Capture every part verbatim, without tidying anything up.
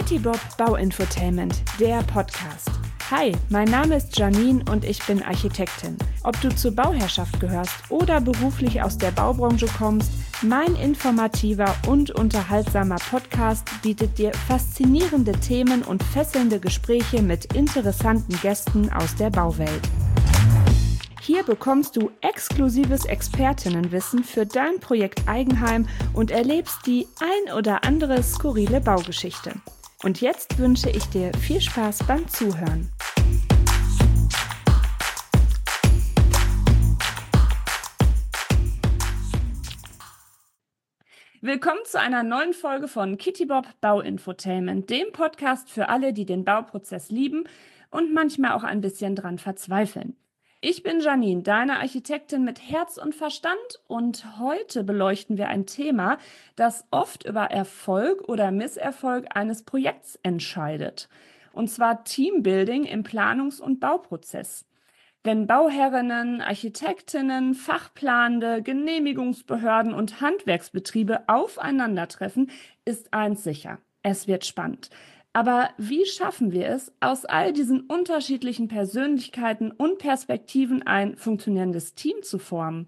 Kitty Bob Bauinfotainment, der Podcast. Hi, mein Name ist Janine und ich bin Architektin. Ob du zur Bauherrschaft gehörst oder beruflich aus der Baubranche kommst, mein informativer und unterhaltsamer Podcast bietet dir faszinierende Themen und fesselnde Gespräche mit interessanten Gästen aus der Bauwelt. Hier bekommst du exklusives Expertinnenwissen für dein Projekt Eigenheim und erlebst die ein oder andere skurrile Baugeschichte. Und jetzt wünsche ich dir viel Spaß beim Zuhören. Willkommen zu einer neuen Folge von Kitty Bob Bauinfotainment, dem Podcast für alle, die den Bauprozess lieben und manchmal auch ein bisschen dran verzweifeln. Ich bin Janine, deine Architektin mit Herz und Verstand, und heute beleuchten wir ein Thema, das oft über Erfolg oder Misserfolg eines Projekts entscheidet. Und zwar Teambuilding im Planungs- und Bauprozess. Wenn Bauherrinnen, Architektinnen, Fachplanende, Genehmigungsbehörden und Handwerksbetriebe aufeinandertreffen, ist eins sicher: Es wird spannend. Aber wie schaffen wir es, aus all diesen unterschiedlichen Persönlichkeiten und Perspektiven ein funktionierendes Team zu formen?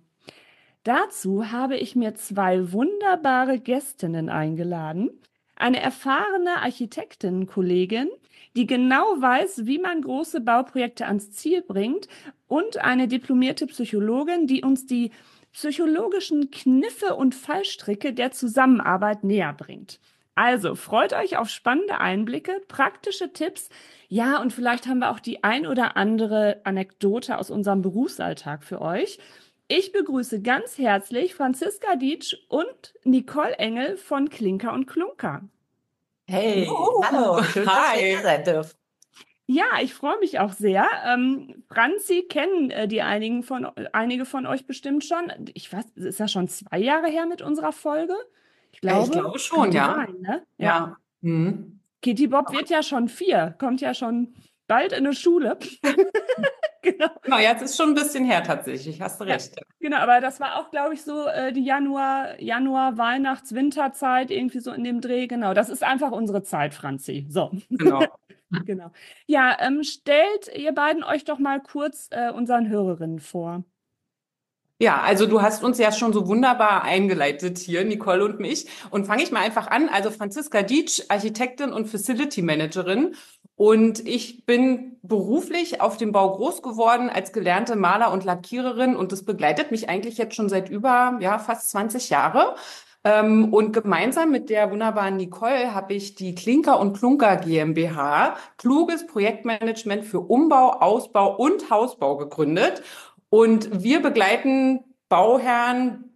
Dazu habe ich mir zwei wunderbare Gästinnen eingeladen. Eine erfahrene Architektinnenkollegin, die genau weiß, wie man große Bauprojekte ans Ziel bringt, und eine diplomierte Psychologin, die uns die psychologischen Kniffe und Fallstricke der Zusammenarbeit näher bringt. Also freut euch auf spannende Einblicke, praktische Tipps, ja, und vielleicht haben wir auch die ein oder andere Anekdote aus unserem Berufsalltag für euch. Ich begrüße ganz herzlich Franziska Dietsch und Nicole Engel von Klinker und Klunker. Hey, oh, hallo, schön, dass wir hier sein dürfen. Ja, ich freue mich auch sehr. Ähm, Franzi kennen äh, die einigen von, einige von euch bestimmt schon. Ich weiß, ist ja schon zwei Jahre her mit unserer Folge? Ich glaube, ich glaube schon, ja. Sein, ne? Ja. ja. Mhm. Kitty Bob wird ja schon vier, kommt ja schon bald in eine Schule. Genau. Genau, jetzt ist schon ein bisschen her tatsächlich, hast du recht. Ja, genau, aber das war auch, glaube ich, so äh, die Januar, Januar, Weihnachts-, Winterzeit, irgendwie so in dem Dreh. Genau, das ist einfach unsere Zeit, Franzi. So. Genau. Genau. Ja, ähm, stellt ihr beiden euch doch mal kurz äh, unseren Hörerinnen vor. Ja, also du hast uns ja schon so wunderbar eingeleitet hier, Nicole und mich. Und fange ich mal einfach an. Also Franziska Dietsch, Architektin und Facility Managerin. Und ich bin beruflich auf dem Bau groß geworden als gelernte Maler- und Lackiererin. Und das begleitet mich eigentlich jetzt schon seit über, ja, fast zwanzig Jahre. Und gemeinsam mit der wunderbaren Nicole habe ich die Klinker und Klunker GmbH, kluges Projektmanagement für Umbau, Ausbau und Hausbau, gegründet. Und wir begleiten Bauherren,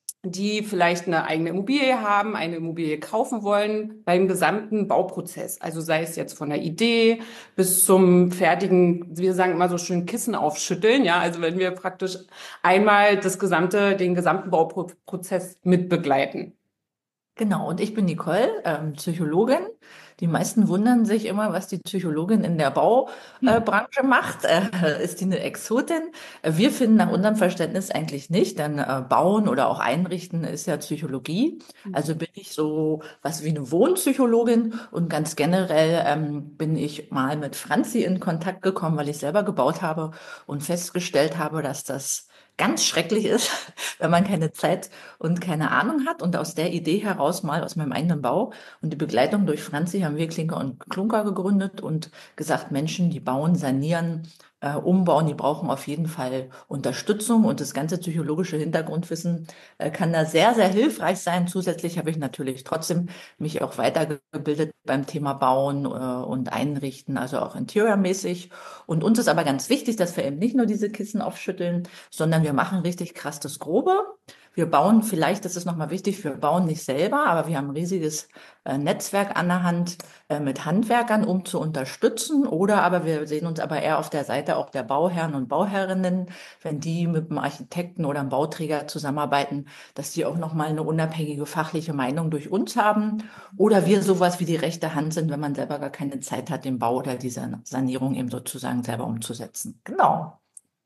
die vielleicht eine eigene Immobilie haben, eine Immobilie kaufen wollen, beim gesamten Bauprozess. Also sei es jetzt von der Idee bis zum fertigen, wir sagen immer so schön, Kissen aufschütteln. Ja, also wenn wir praktisch einmal das gesamte, den gesamten Bauprozess mitbegleiten. Genau, und ich bin Nicole, ähm, Psychologin. Die meisten wundern sich immer, was die Psychologin in der Baubranche äh, macht. Äh, ist die eine Exotin? Wir finden nach unserem Verständnis eigentlich nicht, denn äh, Bauen oder auch Einrichten ist ja Psychologie. Also bin ich so was wie eine Wohnpsychologin, und ganz generell ähm, bin ich mal mit Franzi in Kontakt gekommen, weil ich selber gebaut habe und festgestellt habe, dass das ganz schrecklich ist, wenn man keine Zeit und keine Ahnung hat. Und aus der Idee heraus, mal aus meinem eigenen Bau und die Begleitung durch Franzi, haben wir Klinker und Klunker gegründet und gesagt, Menschen, die bauen, sanieren, äh, umbauen, die brauchen auf jeden Fall Unterstützung, und das ganze psychologische Hintergrundwissen äh, kann da sehr, sehr hilfreich sein. Zusätzlich habe ich natürlich trotzdem mich auch weitergebildet beim Thema Bauen äh, und Einrichten, also auch interiormäßig. Und uns ist aber ganz wichtig, dass wir eben nicht nur diese Kissen aufschütteln, sondern wir machen richtig krass das Grobe. Wir bauen vielleicht, das ist nochmal wichtig, wir bauen nicht selber, aber wir haben ein riesiges äh, Netzwerk an der Hand äh, mit Handwerkern, um zu unterstützen. Oder aber wir sehen uns aber eher auf der Seite auch der Bauherren und Bauherrinnen, wenn die mit einem Architekten oder einem Bauträger zusammenarbeiten, dass die auch nochmal eine unabhängige fachliche Meinung durch uns haben. Oder wir sowas wie die rechte Hand sind, wenn man selber gar keine Zeit hat, den Bau oder diese Sanierung eben sozusagen selber umzusetzen. Genau.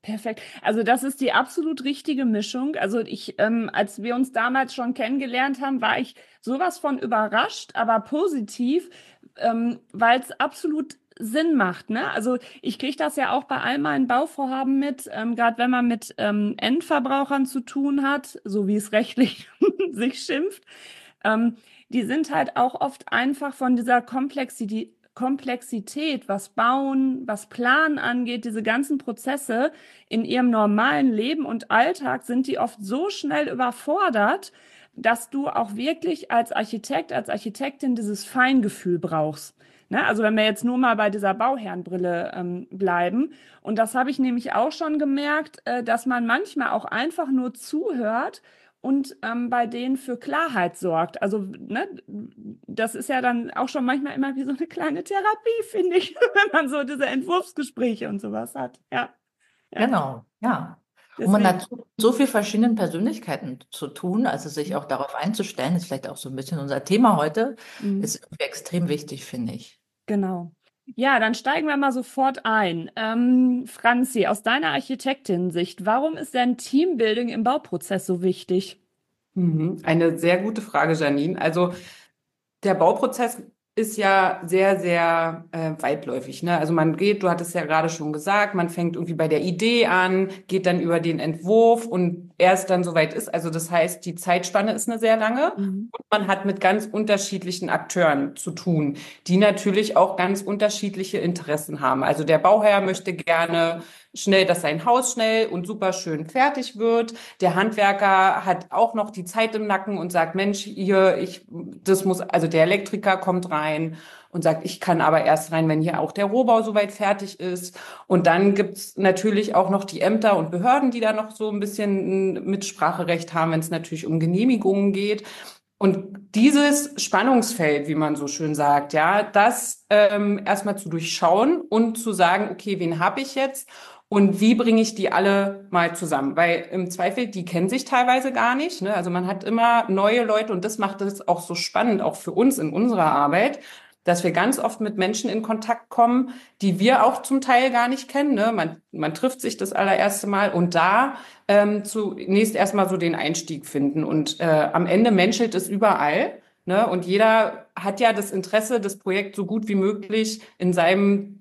Perfekt. Also das ist die absolut richtige Mischung. Also ich, ähm, als wir uns damals schon kennengelernt haben, war ich sowas von überrascht, aber positiv, ähm, weil es absolut Sinn macht, ne? Also ich kriege das ja auch bei all meinen Bauvorhaben mit, ähm, gerade wenn man mit ähm, Endverbrauchern zu tun hat, so wie es rechtlich sich schimpft. Ähm, die sind halt auch oft einfach von dieser Komplexität Komplexität, was Bauen, was Planen angeht, diese ganzen Prozesse in ihrem normalen Leben und Alltag sind die oft so schnell überfordert, dass du auch wirklich als Architekt, als Architektin dieses Feingefühl brauchst. Ne? Also wenn wir jetzt nur mal bei dieser Bauherrenbrille ähm, bleiben. Und das habe ich nämlich auch schon gemerkt, äh, dass man manchmal auch einfach nur zuhört und ähm, bei denen für Klarheit sorgt. Also, ne, das ist ja dann auch schon manchmal immer wie so eine kleine Therapie, finde ich, wenn man so diese Entwurfsgespräche und sowas hat. Ja, ja. Genau, ja. Und man Deswegen. hat so, so viel verschiedenen Persönlichkeiten zu tun, also sich Mhm. auch darauf einzustellen, ist vielleicht auch so ein bisschen unser Thema heute, Mhm. ist irgendwie extrem wichtig, finde ich. Genau. Ja, dann steigen wir mal sofort ein. Ähm, Franzi, aus deiner Architektin-Sicht, warum ist denn Teambuilding im Bauprozess so wichtig? Mhm. Eine sehr gute Frage, Janine. Also der Bauprozess ist ja sehr, sehr äh, weitläufig, ne? Also man geht, du hattest ja gerade schon gesagt, man fängt irgendwie bei der Idee an, geht dann über den Entwurf und erst dann soweit ist. Also das heißt, die Zeitspanne ist eine sehr lange Mhm. und man hat mit ganz unterschiedlichen Akteuren zu tun, die natürlich auch ganz unterschiedliche Interessen haben. Also der Bauherr möchte gerne schnell, dass sein Haus schnell und super schön fertig wird. Der Handwerker hat auch noch die Zeit im Nacken und sagt, Mensch, hier, ich, das muss, also der Elektriker kommt rein und sagt, ich kann aber erst rein, wenn hier auch der Rohbau soweit fertig ist. Und dann gibt's natürlich auch noch die Ämter und Behörden, die da noch so ein bisschen ein Mitspracherecht haben, wenn es natürlich um Genehmigungen geht. Und dieses Spannungsfeld, wie man so schön sagt, ja, das ähm, erstmal zu durchschauen und zu sagen, okay, wen habe ich jetzt und wie bringe ich die alle mal zusammen? Weil im Zweifel, die kennen sich teilweise gar nicht, ne? Also man hat immer neue Leute und das macht es auch so spannend, auch für uns in unserer Arbeit, dass wir ganz oft mit Menschen in Kontakt kommen, die wir auch zum Teil gar nicht kennen, ne? Man, man trifft sich das allererste Mal und da ähm, zunächst erstmal so den Einstieg finden. Und äh, am Ende menschelt es überall. Ne? Und jeder hat ja das Interesse, das Projekt so gut wie möglich in seinem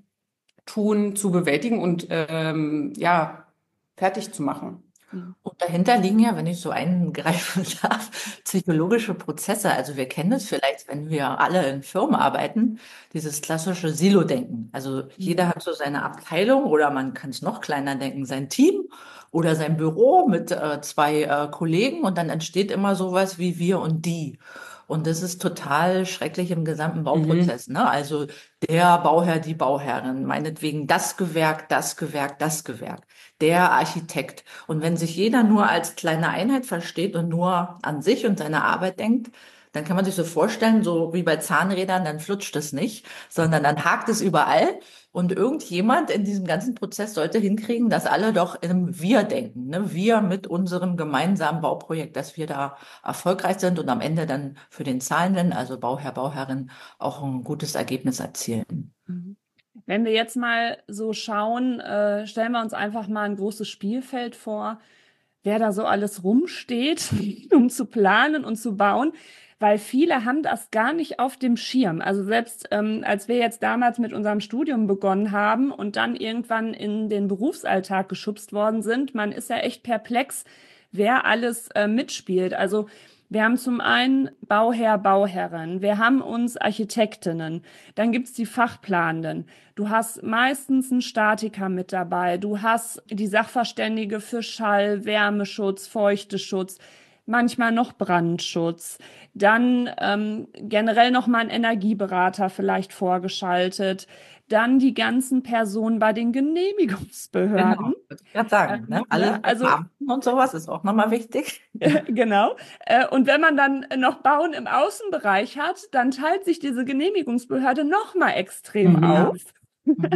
Tun zu bewältigen und ähm, ja, fertig zu machen. Mhm. Und dahinter liegen ja, wenn ich so eingreifen darf, psychologische Prozesse. Also wir kennen es vielleicht, wenn wir alle in Firmen arbeiten, dieses klassische Silo-Denken. Also jeder Mhm. hat so seine Abteilung oder man kann es noch kleiner denken, sein Team oder sein Büro mit äh, zwei äh, Kollegen und dann entsteht immer sowas wie wir und die. Und das ist total schrecklich im gesamten Mhm. Bauprozess, ne? Also der Bauherr, die Bauherrin, meinetwegen das Gewerk, das Gewerk, das Gewerk, der Architekt. Und wenn sich jeder nur als kleine Einheit versteht und nur an sich und seine Arbeit denkt, dann kann man sich so vorstellen, so wie bei Zahnrädern, dann flutscht es nicht, sondern dann hakt es überall. Und irgendjemand in diesem ganzen Prozess sollte hinkriegen, dass alle doch im Wir denken, ne? Wir mit unserem gemeinsamen Bauprojekt, dass wir da erfolgreich sind und am Ende dann für den Zahlenden, also Bauherr, Bauherrin, auch ein gutes Ergebnis erzielen. Mhm. Wenn wir jetzt mal so schauen, äh, stellen wir uns einfach mal ein großes Spielfeld vor, wer da so alles rumsteht, um zu planen und zu bauen, weil viele haben das gar nicht auf dem Schirm. Also selbst ähm, als wir jetzt damals mit unserem Studium begonnen haben und dann irgendwann in den Berufsalltag geschubst worden sind, man ist ja echt perplex, wer alles äh, mitspielt. Also wir haben zum einen Bauherr, Bauherrin, wir haben uns Architektinnen, dann gibt's die Fachplanenden. Du hast meistens einen Statiker mit dabei. Du hast die Sachverständige für Schall, Wärmeschutz, Feuchteschutz, manchmal noch Brandschutz. Dann ähm, generell noch mal ein Energieberater vielleicht vorgeschaltet. Dann die ganzen Personen bei den Genehmigungsbehörden. Genau, würde ich gerade sagen, ne? Ähm, Alle ne? Also Beamten und sowas ist auch nochmal wichtig. genau. Äh, Und wenn man dann noch Bauen im Außenbereich hat, dann teilt sich diese Genehmigungsbehörde noch mal extrem Mhm. auf Mhm.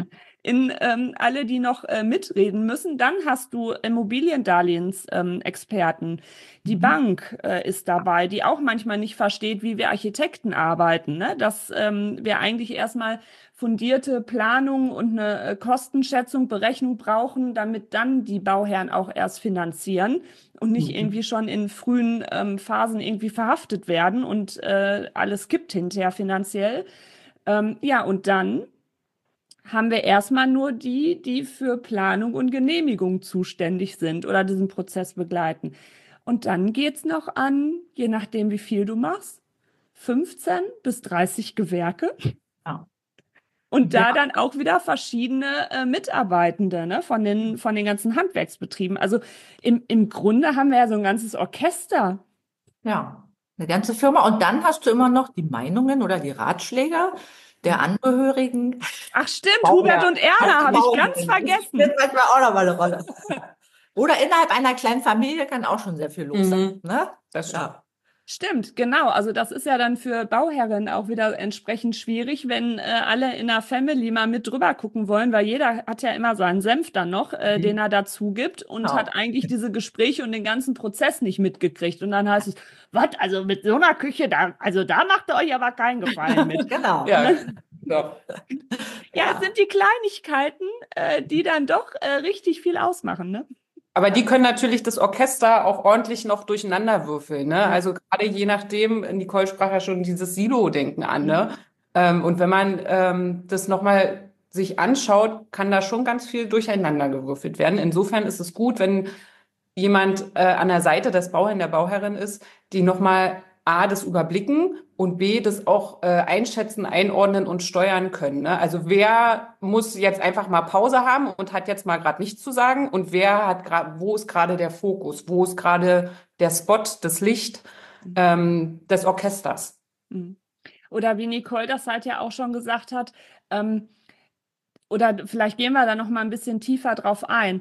in ähm, alle, die noch äh, mitreden müssen. Dann hast du Immobiliendarlehensexperten. Die Mhm. Bank äh, ist dabei, die auch manchmal nicht versteht, wie wir Architekten arbeiten, ne? Dass ähm, wir eigentlich erstmal fundierte Planung und eine äh, Kostenschätzung, Berechnung brauchen, damit dann die Bauherren auch erst finanzieren und nicht Mhm. irgendwie schon in frühen ähm, Phasen irgendwie verhaftet werden und äh, alles kippt hinterher finanziell. Ähm, ja, und dann haben wir erstmal nur die, die für Planung und Genehmigung zuständig sind oder diesen Prozess begleiten. Und dann geht's noch an, je nachdem, wie viel du machst, fünfzehn bis dreißig Gewerke. Ja. Und Ja, da dann auch wieder verschiedene äh, Mitarbeitende, ne, von den, von den ganzen Handwerksbetrieben. Also im, im Grunde haben wir ja so ein ganzes Orchester. ja, eine ganze Firma. Und dann hast du immer noch die Meinungen oder die Ratschläge der Angehörigen. Ach stimmt, Hubert Bauherr, und Erna habe ich ganz Bauherren. Das vergessen. spielt manchmal auch noch mal eine Rolle. Oder innerhalb einer kleinen Familie kann auch schon sehr viel los sein. Mhm. Ne? Das stimmt. Ja. Stimmt, genau. Also das ist ja dann für Bauherren auch wieder entsprechend schwierig, wenn äh, alle in der Family mal mit drüber gucken wollen, weil jeder hat ja immer seinen Senf dann noch, äh, den Mhm. er dazu gibt und Genau. hat eigentlich diese Gespräche und den ganzen Prozess nicht mitgekriegt. Und dann heißt es, was, also mit so einer Küche, da, also da macht ihr euch aber keinen Gefallen mit. Genau. Ja, doch. Ja, es Ja. sind die Kleinigkeiten, äh, die dann doch äh, richtig viel ausmachen, ne? Aber die können natürlich das Orchester auch ordentlich noch durcheinander würfeln, ne? Also gerade je nachdem, Nicole sprach ja schon dieses Silo-Denken an, ne? Ähm, und wenn man ähm, das nochmal sich anschaut, kann da schon ganz viel durcheinander gewürfelt werden. Insofern ist es gut, wenn jemand äh, an der Seite des Bauherrn, der Bauherrin ist, die nochmal A, das überblicken und B, das auch äh, einschätzen, einordnen und steuern können. Ne? Also wer muss jetzt einfach mal Pause haben und hat jetzt mal gerade nichts zu sagen und wer hat gerade, wo ist gerade der Fokus, wo ist gerade der Spot, das Licht ähm, des Orchesters. Mhm. Oder wie Nicole das halt ja auch schon gesagt hat, ähm, oder vielleicht gehen wir da noch mal ein bisschen tiefer drauf ein.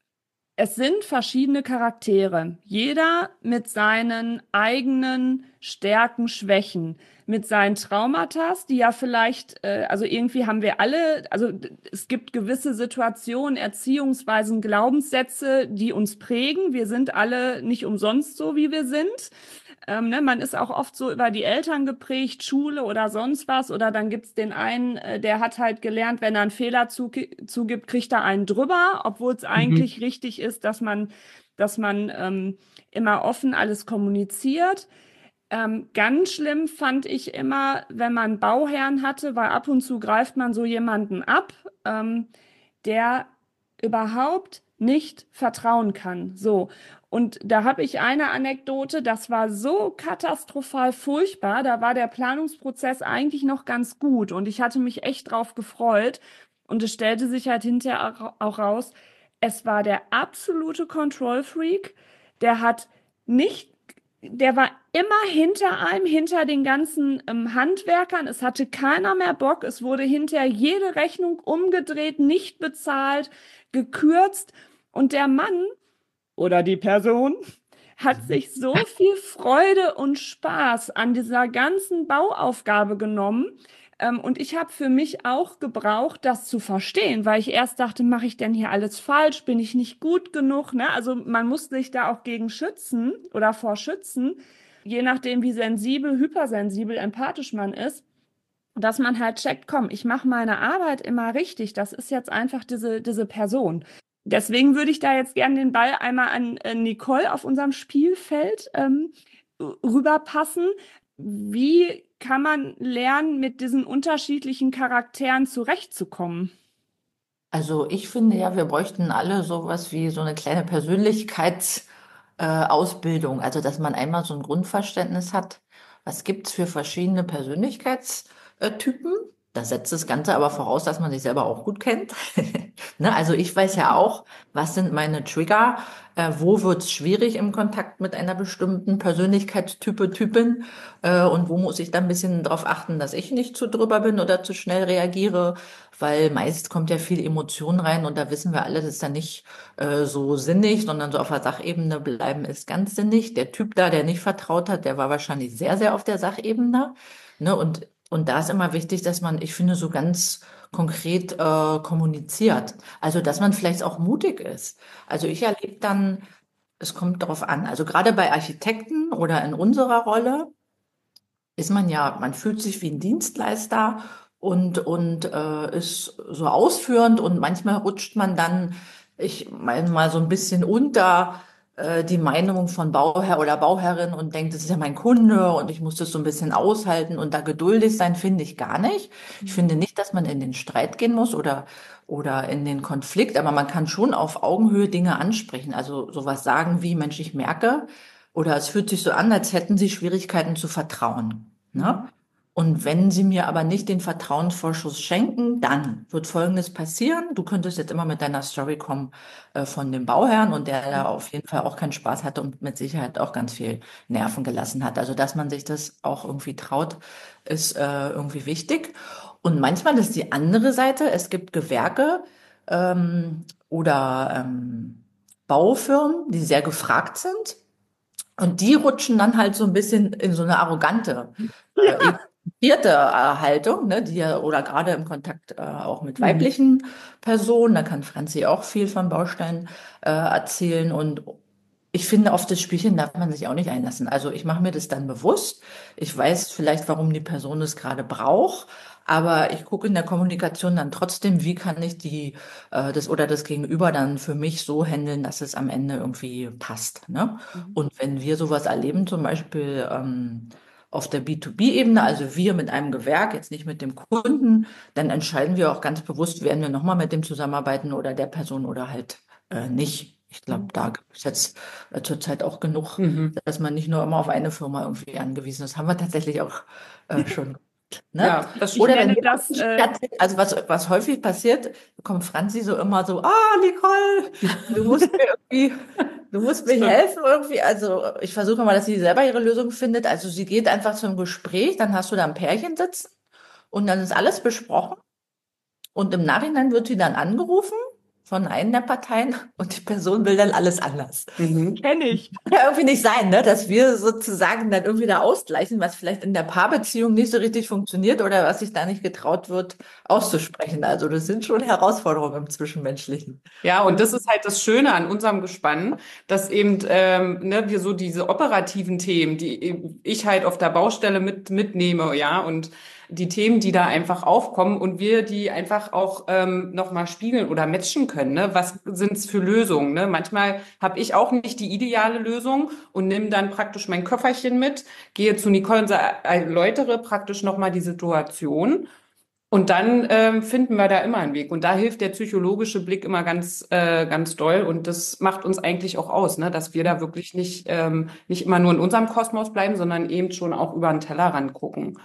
Es sind verschiedene Charaktere, jeder mit seinen eigenen Stärken, Schwächen, mit seinen Traumata, die ja vielleicht, äh, also irgendwie haben wir alle, also d- es gibt gewisse Situationen, Erziehungsweisen, Glaubenssätze, die uns prägen. Wir sind alle nicht umsonst so, wie wir sind. Ähm, ne, man ist auch oft so über die Eltern geprägt, Schule oder sonst was. Oder dann gibt's den einen, äh, der hat halt gelernt, wenn er einen Fehler zugi- zugibt, kriegt er einen drüber, obwohl es Mhm. eigentlich richtig ist, dass man, dass man ähm, immer offen alles kommuniziert. Ähm, ganz schlimm fand ich immer, wenn man Bauherren hatte, weil ab und zu greift man so jemanden ab, ähm, der überhaupt nicht vertrauen kann. So. Und da habe ich eine Anekdote, das war so katastrophal furchtbar. Da war der Planungsprozess eigentlich noch ganz gut und ich hatte mich echt drauf gefreut. Und es stellte sich halt hinterher auch raus, es war der absolute Control Freak. Der hat nicht, der war immer hinter einem, hinter den ganzen ähm, Handwerkern. Es hatte keiner mehr Bock. Es wurde hinterher jede Rechnung umgedreht, nicht bezahlt, gekürzt. Und der Mann oder die Person hat sich so viel Freude und Spaß an dieser ganzen Bauaufgabe genommen. Ähm, und ich habe für mich auch gebraucht, das zu verstehen, weil ich erst dachte, mache ich denn hier alles falsch? Bin ich nicht gut genug? Ne? Also man muss sich da auch gegen schützen oder vor schützen, je nachdem, wie sensibel, hypersensibel, empathisch man ist, dass man halt checkt, komm, ich mache meine Arbeit immer richtig. Das ist jetzt einfach diese, diese Person. Deswegen würde ich da jetzt gerne den Ball einmal an äh, Nicole auf unserem Spielfeld ähm, rüberpassen. Wie kann man lernen, mit diesen unterschiedlichen Charakteren zurechtzukommen? Also ich finde ja, wir bräuchten alle sowas wie so eine kleine Persönlichkeitsausbildung. Äh, Ausbildung. Also dass man einmal so ein Grundverständnis hat, was gibt's für verschiedene Persönlichkeitstypen. Da setzt das Ganze aber voraus, dass man sich selber auch gut kennt. Ne? Also ich weiß ja auch, was sind meine Trigger, äh, wo wird's schwierig im Kontakt mit einer bestimmten Persönlichkeitstype, Typin, äh, und wo muss ich dann ein bisschen darauf achten, dass ich nicht zu drüber bin oder zu schnell reagiere, weil meist kommt ja viel Emotion rein und da wissen wir alle, das ist dann nicht äh, so sinnig, sondern so auf der Sachebene bleiben ist ganz sinnig. Der Typ da, der nicht vertraut hat, der war wahrscheinlich sehr, sehr auf der Sachebene. Ne? Und, und da ist immer wichtig, dass man, ich finde, so ganz konkret äh, kommuniziert. Also, dass man vielleicht auch mutig ist. Also ich erlebe dann, es kommt darauf an. Also gerade bei Architekten oder in unserer Rolle ist man ja, man fühlt sich wie ein Dienstleister und, und äh, ist so ausführend und manchmal rutscht man dann, ich meine mal so ein bisschen unter äh, die Meinung von Bauherr oder Bauherrin und denkt, das ist ja mein Kunde und ich muss das so ein bisschen aushalten und da geduldig sein, finde ich gar nicht. Ich finde nicht, dass man in den Streit gehen muss oder, oder in den Konflikt, aber man kann schon auf Augenhöhe Dinge ansprechen. Also sowas sagen wie, Mensch, ich merke, oder es fühlt sich so an, als hätten Sie Schwierigkeiten zu vertrauen. Ne? Und wenn Sie mir aber nicht den Vertrauensvorschuss schenken, dann wird Folgendes passieren. Du könntest jetzt immer mit deiner Story kommen äh, von dem Bauherrn und der da auf jeden Fall auch keinen Spaß hatte und mit Sicherheit auch ganz viel Nerven gelassen hat. Also dass man sich das auch irgendwie traut, ist äh, irgendwie wichtig. Und manchmal ist die andere Seite, es gibt Gewerke ähm, oder ähm, Baufirmen, die sehr gefragt sind. Und die rutschen dann halt so ein bisschen in so eine arrogante, äh, egozentrierte äh, Haltung, ne, die ja, oder gerade im Kontakt äh, auch mit Mhm. weiblichen Personen, da kann Franzi auch viel von Baustellen äh, erzählen. Und ich finde, auf das Spielchen darf man sich auch nicht einlassen. Also ich mache mir das dann bewusst. Ich weiß vielleicht, warum die Person es gerade braucht. Aber ich gucke in der Kommunikation dann trotzdem, wie kann ich die, äh, das oder das Gegenüber dann für mich so handeln, dass es am Ende irgendwie passt, ne? Mhm. Und wenn wir sowas erleben, zum Beispiel ähm, auf der B zwei B-Ebene, also wir mit einem Gewerk, jetzt nicht mit dem Kunden, dann entscheiden wir auch ganz bewusst, werden wir nochmal mit dem zusammenarbeiten oder der Person oder halt äh, nicht. Ich glaube, da gibt es jetzt äh, zurzeit auch genug, Mhm. dass man nicht nur immer auf eine Firma irgendwie angewiesen ist. Haben wir tatsächlich auch äh, schon. Ne? Ja, das Ich Oder wenn nenne jemand das, nicht äh, erzählt, also was, was häufig passiert, kommt Franzi so immer so, ah, Nicole, du musst mir irgendwie, du musst mir stimmt. helfen irgendwie. Also ich versuche mal, dass sie selber ihre Lösung findet. Also sie geht einfach zum Gespräch, dann hast du da ein Pärchen sitzen und dann ist alles besprochen und im Nachhinein wird sie dann angerufen von einer der Parteien und die Person will dann alles anders. Mhm. kenne ich. Kann ja irgendwie nicht sein, ne? Dass wir sozusagen dann irgendwie da ausgleichen, was vielleicht in der Paarbeziehung nicht so richtig funktioniert oder was sich da nicht getraut wird auszusprechen. Also das sind schon Herausforderungen im Zwischenmenschlichen. Ja, und das ist halt das Schöne an unserem Gespann, dass eben ähm, ne, wir so diese operativen Themen, die eben ich halt auf der Baustelle mit mitnehme, ja, und die Themen, die da einfach aufkommen und wir die einfach auch ähm, nochmal spiegeln oder matchen können. Ne? Was sind's für Lösungen? Ne? Manchmal habe ich auch nicht die ideale Lösung und nehme dann praktisch mein Köfferchen mit, gehe zu Nicole und sage, erläutere praktisch nochmal die Situation. Und dann ähm, finden wir da immer einen Weg. Und da hilft der psychologische Blick immer ganz, äh, ganz doll. Und das macht uns eigentlich auch aus, ne? Dass wir da wirklich nicht, ähm, nicht immer nur in unserem Kosmos bleiben, sondern eben schon auch über den Tellerrand gucken.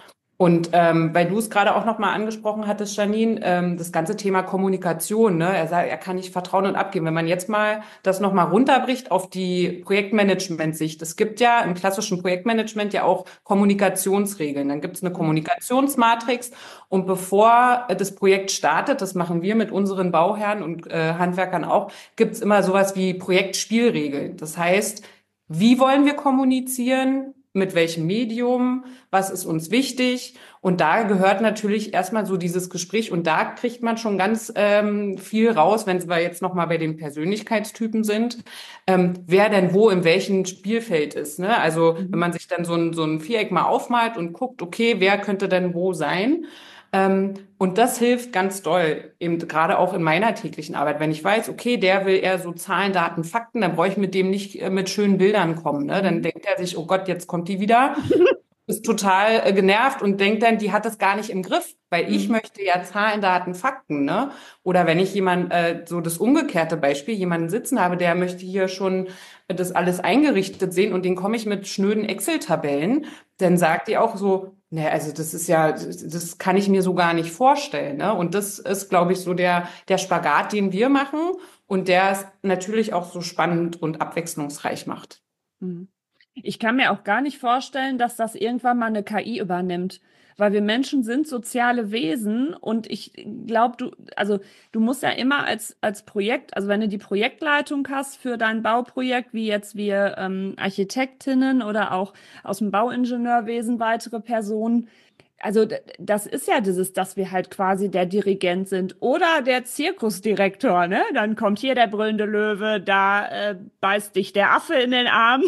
Und ähm, weil du es gerade auch nochmal angesprochen hattest, Janine, ähm, das ganze Thema Kommunikation, ne? Er sagt, er kann nicht vertrauen und abgeben. Wenn man jetzt mal das nochmal runterbricht auf die Projektmanagement-Sicht. Es gibt ja im klassischen Projektmanagement ja auch Kommunikationsregeln. Dann gibt es eine Kommunikationsmatrix. Und bevor das Projekt startet, das machen wir mit unseren Bauherren und äh, Handwerkern auch, gibt es immer sowas wie Projektspielregeln. Das heißt, wie wollen wir kommunizieren? Mit welchem Medium? Was ist uns wichtig? Und da gehört natürlich erstmal so dieses Gespräch und da kriegt man schon ganz ähm, viel raus, wenn wir jetzt nochmal bei den Persönlichkeitstypen sind, ähm, wer denn wo in welchem Spielfeld ist. Ne? Also wenn man sich dann so ein, so ein Viereck mal aufmalt und guckt, okay, wer könnte denn wo sein? Ähm, und das hilft ganz doll, eben gerade auch in meiner täglichen Arbeit. Wenn ich weiß, okay, der will eher so Zahlen, Daten, Fakten, dann brauche ich mit dem nicht äh, mit schönen Bildern kommen. Ne? Dann denkt er sich, oh Gott, jetzt kommt die wieder, ist total äh, genervt und denkt dann, die hat das gar nicht im Griff, weil ich Mhm. möchte ja Zahlen, Daten, Fakten. Ne? Oder wenn ich jemand, äh, so das umgekehrte Beispiel, jemanden sitzen habe, der möchte hier schon äh, das alles eingerichtet sehen und den komme ich mit schnöden Excel-Tabellen, dann sagt die auch so, ne, also das ist ja, das kann ich mir so gar nicht vorstellen, ne? Und das ist, glaube ich, so der, der Spagat, den wir machen und der es natürlich auch so spannend und abwechslungsreich macht. Mhm. Ich kann mir auch gar nicht vorstellen, dass das irgendwann mal eine K I übernimmt, weil wir Menschen sind soziale Wesen und ich glaube, du, also du musst ja immer als, als Projekt, also wenn du die Projektleitung hast für dein Bauprojekt, wie jetzt wir ähm, Architektinnen oder auch aus dem Bauingenieurwesen weitere Personen, Also d- das ist ja dieses, dass wir halt quasi der Dirigent sind oder der Zirkusdirektor, ne? Dann kommt hier der brüllende Löwe, da äh, beißt dich der Affe in den Arm,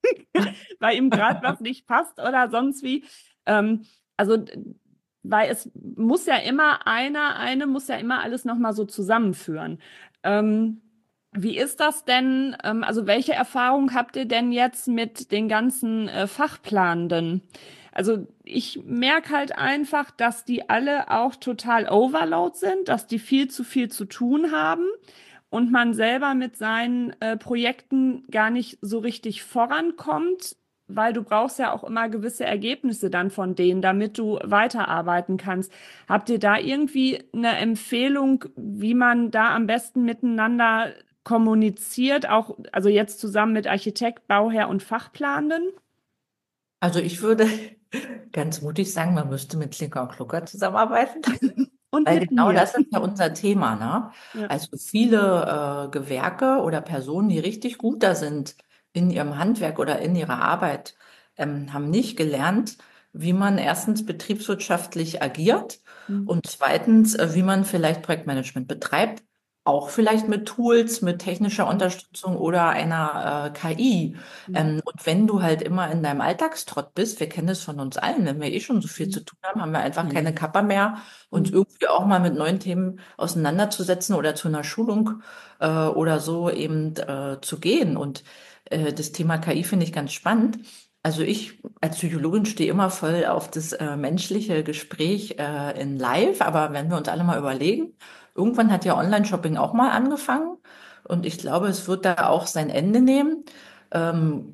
weil ihm gerade was nicht passt oder sonst wie. Ähm, also d- weil es muss ja immer einer, eine muss ja immer alles nochmal so zusammenführen. Ähm, Wie ist das denn? Ähm, also welche Erfahrung habt ihr denn jetzt mit den ganzen äh, Fachplanenden? Also ich merke halt einfach, dass die alle auch total overload sind, dass die viel zu viel zu tun haben und man selber mit seinen äh, Projekten gar nicht so richtig vorankommt, weil du brauchst ja auch immer gewisse Ergebnisse dann von denen, damit du weiterarbeiten kannst. Habt ihr da irgendwie eine Empfehlung, wie man da am besten miteinander kommuniziert, auch also jetzt zusammen mit Architekt, Bauherr und Fachplanenden? Also ich würde ganz mutig sagen, man müsste mit Klicker und Klucker zusammenarbeiten. Und Weil mit genau mir. das ist ja unser Thema, ne? Ja. Also viele äh, Gewerke oder Personen, die richtig gut da sind in ihrem Handwerk oder in ihrer Arbeit, ähm, haben nicht gelernt, wie man erstens betriebswirtschaftlich agiert Mhm. und zweitens, äh, wie man vielleicht Projektmanagement betreibt, auch vielleicht mit Tools, mit technischer Unterstützung oder einer äh, K I. Mhm. Ähm, und wenn du halt immer in deinem Alltagstrott bist, wir kennen es von uns allen, wenn wir eh schon so viel zu Mhm. tun haben, haben wir einfach keine Kappa mehr, uns Mhm. irgendwie auch mal mit neuen Themen auseinanderzusetzen oder zu einer Schulung äh, oder so eben äh, zu gehen. Und äh, das Thema K I finde ich ganz spannend. Also ich als Psychologin stehe immer voll auf das äh, menschliche Gespräch äh, in Live, aber wenn wir uns alle mal überlegen, irgendwann hat ja Online-Shopping auch mal angefangen und ich glaube, es wird da auch sein Ende nehmen. Ähm,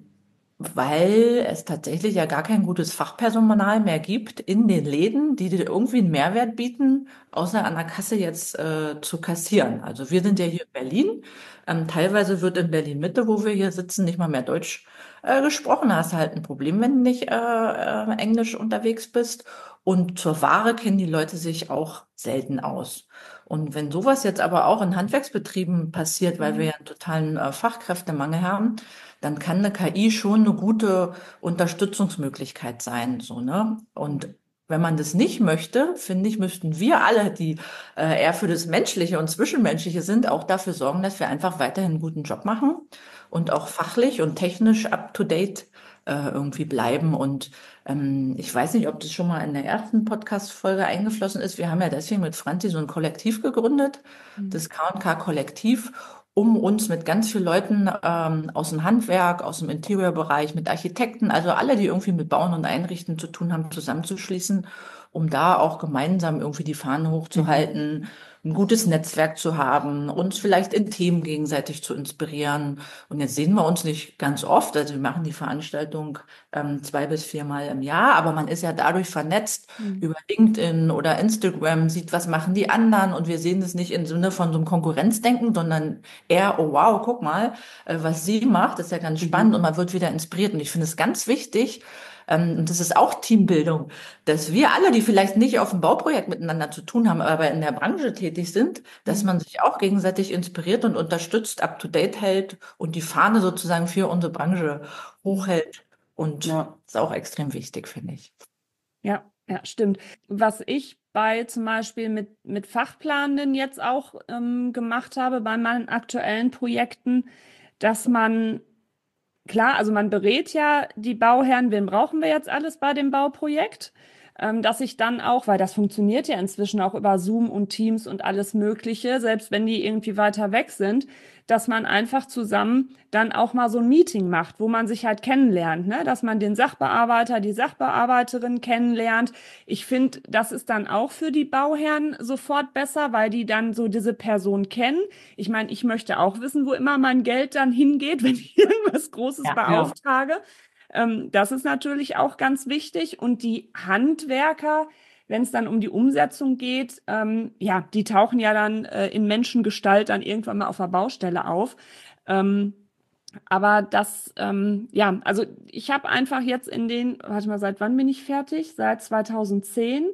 Weil es tatsächlich ja gar kein gutes Fachpersonal mehr gibt in den Läden, die dir irgendwie einen Mehrwert bieten, außer an der Kasse jetzt äh, zu kassieren. Also wir sind ja hier in Berlin. Ähm, teilweise wird in Berlin Mitte, wo wir hier sitzen, nicht mal mehr Deutsch äh, gesprochen. Da hast du halt ein Problem, wenn du nicht äh, äh, Englisch unterwegs bist. Und zur Ware kennen die Leute sich auch selten aus. Und wenn sowas jetzt aber auch in Handwerksbetrieben passiert, weil wir Mhm. ja einen totalen äh, Fachkräftemangel haben, dann kann eine K I schon eine gute Unterstützungsmöglichkeit sein, so, ne? Und wenn man das nicht möchte, finde ich, müssten wir alle, die äh, eher für das Menschliche und Zwischenmenschliche sind, auch dafür sorgen, dass wir einfach weiterhin einen guten Job machen und auch fachlich und technisch up to date äh, irgendwie bleiben. Und ähm, ich weiß nicht, ob das schon mal in der ersten Podcast-Folge eingeflossen ist. Wir haben ja deswegen mit Franzi so ein Kollektiv gegründet, Mhm. das K und K Kollektiv, um uns mit ganz vielen Leuten ähm, aus dem Handwerk, aus dem Interiorbereich, mit Architekten, also alle, die irgendwie mit Bauen und Einrichten zu tun haben, zusammenzuschließen, um da auch gemeinsam irgendwie die Fahne hochzuhalten, ein gutes Netzwerk zu haben, uns vielleicht in Themen gegenseitig zu inspirieren. Und jetzt sehen wir uns nicht ganz oft, also wir machen die Veranstaltung ähm, zwei bis viermal im Jahr, aber man ist ja dadurch vernetzt Mhm. über LinkedIn oder Instagram, sieht, was machen die anderen und wir sehen es nicht im Sinne von so einem Konkurrenzdenken, sondern eher, oh wow, guck mal, äh, was sie macht, ist ja ganz spannend und man wird wieder inspiriert. Und ich finde es ganz wichtig, ähm, und das ist auch Teambildung, dass wir alle, die vielleicht nicht auf dem Bauprojekt miteinander zu tun haben, aber in der Branche tätig sind, dass Mhm. man sich auch gegenseitig inspiriert und unterstützt, up to date hält und die Fahne sozusagen für unsere Branche hochhält. Und Ja. das ist auch extrem wichtig, finde ich. Ja, ja, stimmt. Was ich bei zum Beispiel mit, mit Fachplanenden jetzt auch ähm, gemacht habe, bei meinen aktuellen Projekten, dass man, klar, also man berät ja die Bauherren, wen brauchen wir jetzt alles bei dem Bauprojekt, ähm, dass ich dann auch, weil das funktioniert ja inzwischen auch über Zoom und Teams und alles Mögliche, selbst wenn die irgendwie weiter weg sind, dass man einfach zusammen dann auch mal so ein Meeting macht, wo man sich halt kennenlernt, ne? Dass man den Sachbearbeiter, die Sachbearbeiterin kennenlernt. Ich finde, das ist dann auch für die Bauherren sofort besser, weil die dann so diese Person kennen. Ich meine, ich möchte auch wissen, wo immer mein Geld dann hingeht, wenn ich irgendwas Großes Ja. Ja. beauftrage. Ähm, das ist natürlich auch ganz wichtig. Und die Handwerker, wenn es dann um die Umsetzung geht, ähm, ja, die tauchen ja dann äh, in Menschengestalt dann irgendwann mal auf der Baustelle auf. Ähm, aber das, ähm, ja, also ich habe einfach jetzt in den, warte mal, seit wann bin ich fertig? Seit zweitausendzehn,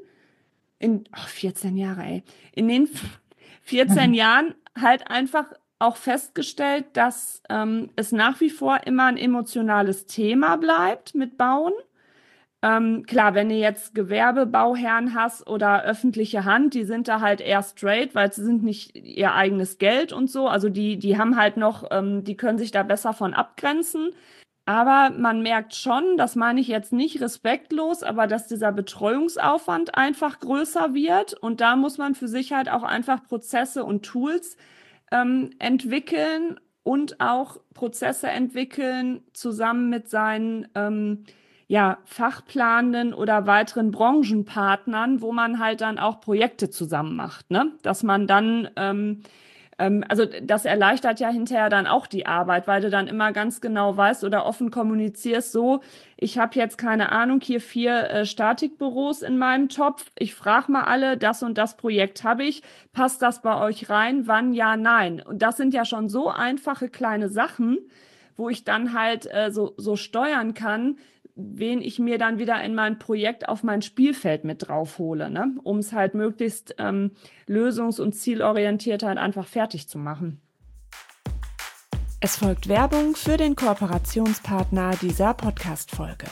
in oh, vierzehn Jahre, ey. In den vierzehn Jahren halt einfach auch festgestellt, dass ähm, es nach wie vor immer ein emotionales Thema bleibt mit Bauen. Ähm, klar, wenn du jetzt Gewerbebauherren hast oder öffentliche Hand, die sind da halt eher straight, weil sie sind nicht ihr eigenes Geld und so. Also die, die haben halt noch, ähm, die können sich da besser von abgrenzen. Aber man merkt schon, das meine ich jetzt nicht respektlos, aber dass dieser Betreuungsaufwand einfach größer wird. Und da muss man für sich halt auch einfach Prozesse und Tools ähm, entwickeln und auch Prozesse entwickeln zusammen mit seinen ähm, ja, Fachplanenden oder weiteren Branchenpartnern, wo man halt dann auch Projekte zusammen macht, ne? Dass man dann ähm, ähm, also das erleichtert ja hinterher dann auch die Arbeit, weil du dann immer ganz genau weißt oder offen kommunizierst, so, ich habe jetzt keine Ahnung, hier vier äh, Statikbüros in meinem Topf. Ich frage mal alle, das und das Projekt habe ich. Passt das bei euch rein? Wann? Ja, nein. Und das sind ja schon so einfache kleine Sachen, wo ich dann halt äh, so, so steuern kann, wen ich mir dann wieder in mein Projekt auf mein Spielfeld mit drauf hole, ne? Um es halt möglichst ähm, lösungs- und zielorientiert halt einfach fertig zu machen. Es folgt Werbung für den Kooperationspartner dieser Podcast-Folge.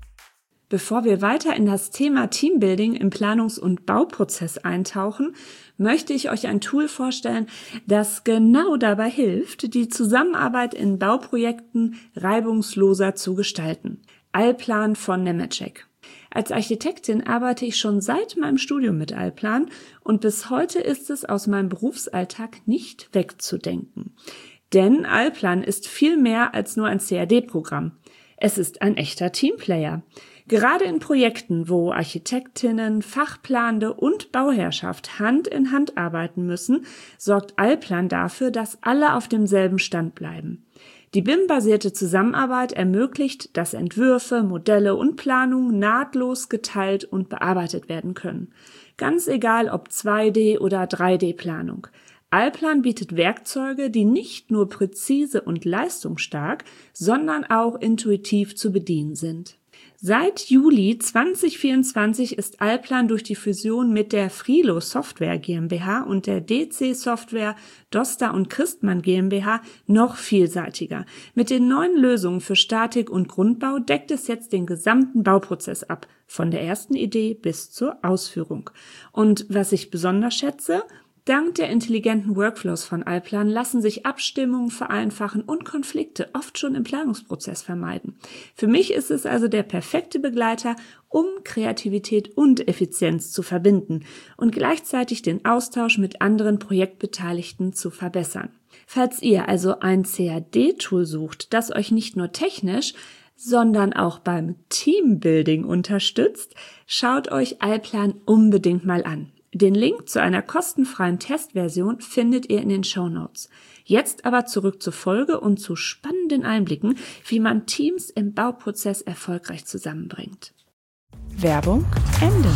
Bevor wir weiter in das Thema Teambuilding im Planungs- und Bauprozess eintauchen, möchte ich euch ein Tool vorstellen, das genau dabei hilft, die Zusammenarbeit in Bauprojekten reibungsloser zu gestalten. Allplan von Nemetschek. Als Architektin arbeite ich schon seit meinem Studium mit Allplan und bis heute ist es aus meinem Berufsalltag nicht wegzudenken. Denn Allplan ist viel mehr als nur ein C A D-Programm. Es ist ein echter Teamplayer. Gerade in Projekten, wo Architektinnen, Fachplanende und Bauherrschaft Hand in Hand arbeiten müssen, sorgt Allplan dafür, dass alle auf demselben Stand bleiben. Die B I M-basierte Zusammenarbeit ermöglicht, dass Entwürfe, Modelle und Planungen nahtlos geteilt und bearbeitet werden können. Ganz egal ob zwei D- oder drei D-Planung. Allplan bietet Werkzeuge, die nicht nur präzise und leistungsstark, sondern auch intuitiv zu bedienen sind. Seit Juli zwanzig vierundzwanzig ist Allplan durch die Fusion mit der Frilo Software GmbH und der D C Software, Doster und Christmann GmbH noch vielseitiger. Mit den neuen Lösungen für Statik und Grundbau deckt es jetzt den gesamten Bauprozess ab, von der ersten Idee bis zur Ausführung. Und was ich besonders schätze: Dank der intelligenten Workflows von Allplan lassen sich Abstimmungen vereinfachen und Konflikte oft schon im Planungsprozess vermeiden. Für mich ist es also der perfekte Begleiter, um Kreativität und Effizienz zu verbinden und gleichzeitig den Austausch mit anderen Projektbeteiligten zu verbessern. Falls ihr also ein C A D-Tool sucht, das euch nicht nur technisch, sondern auch beim Teambuilding unterstützt, schaut euch Allplan unbedingt mal an. Den Link zu einer kostenfreien Testversion findet ihr in den Shownotes. Jetzt aber zurück zur Folge und zu spannenden Einblicken, wie man Teams im Bauprozess erfolgreich zusammenbringt. Werbung Ende.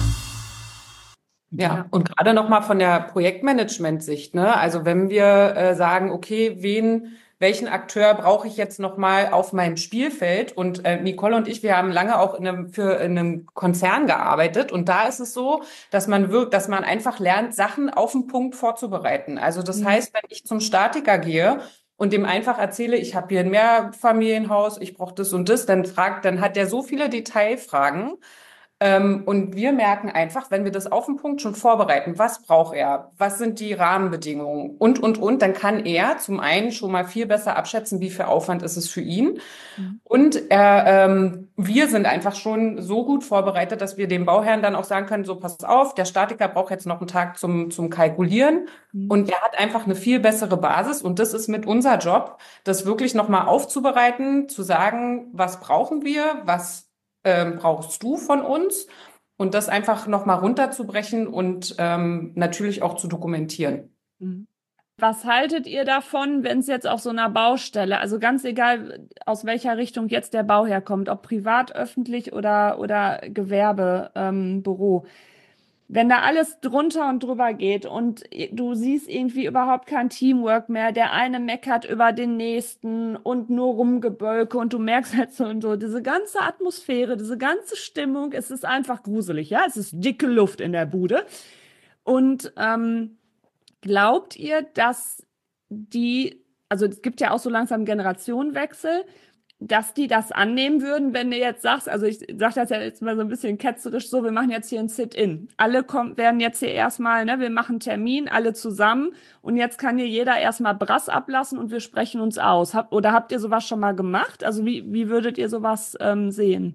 Ja, und gerade nochmal von der Projektmanagement-Sicht, ne? Also wenn wir äh, sagen, okay, wen, welchen Akteur brauche ich jetzt nochmal auf meinem Spielfeld? Und äh, Nicole und ich, wir haben lange auch in einem, für in einem Konzern gearbeitet. Und da ist es so, dass man wirkt, dass man einfach lernt, Sachen auf den Punkt vorzubereiten. Also das Mhm. heißt, wenn ich zum Statiker gehe und dem einfach erzähle, ich habe hier ein Mehrfamilienhaus, ich brauche das und das, dann fragt, dann hat der so viele Detailfragen. Ähm, und wir merken einfach, wenn wir das auf den Punkt schon vorbereiten, was braucht er, was sind die Rahmenbedingungen und, und, und, dann kann er zum einen schon mal viel besser abschätzen, wie viel Aufwand ist es für ihn. Mhm. Und er, ähm, wir sind einfach schon so gut vorbereitet, dass wir dem Bauherrn dann auch sagen können, so pass auf, der Statiker braucht jetzt noch einen Tag zum, zum Kalkulieren. Mhm. Und er hat einfach eine viel bessere Basis. Und das ist mit unser Job, das wirklich nochmal aufzubereiten, zu sagen, was brauchen wir, was ähm, brauchst du von uns? Und das einfach nochmal runterzubrechen und ähm, natürlich auch zu dokumentieren. Mhm. Was haltet ihr davon, wenn es jetzt auf so einer Baustelle, also ganz egal, aus welcher Richtung jetzt der Bau herkommt, ob privat, öffentlich oder, oder Gewerbe, ähm, Büro, wenn da alles drunter und drüber geht und du siehst irgendwie überhaupt kein Teamwork mehr, der eine meckert über den nächsten und nur Rumgebölke und du merkst halt so und so, diese ganze Atmosphäre, diese ganze Stimmung, es ist einfach gruselig, ja, es ist dicke Luft in der Bude. Und ähm, glaubt ihr, dass die, also es gibt ja auch so langsam Generationenwechsel, dass die das annehmen würden, wenn du jetzt sagst, also ich sage das ja jetzt mal so ein bisschen ketzerisch so, wir machen jetzt hier ein Sit-in. Alle kommen, werden jetzt hier erstmal, ne, wir machen einen Termin, alle zusammen und jetzt kann hier jeder erstmal Brass ablassen und wir sprechen uns aus. Hab, oder habt ihr sowas schon mal gemacht? Also wie, wie würdet ihr sowas ähm, sehen?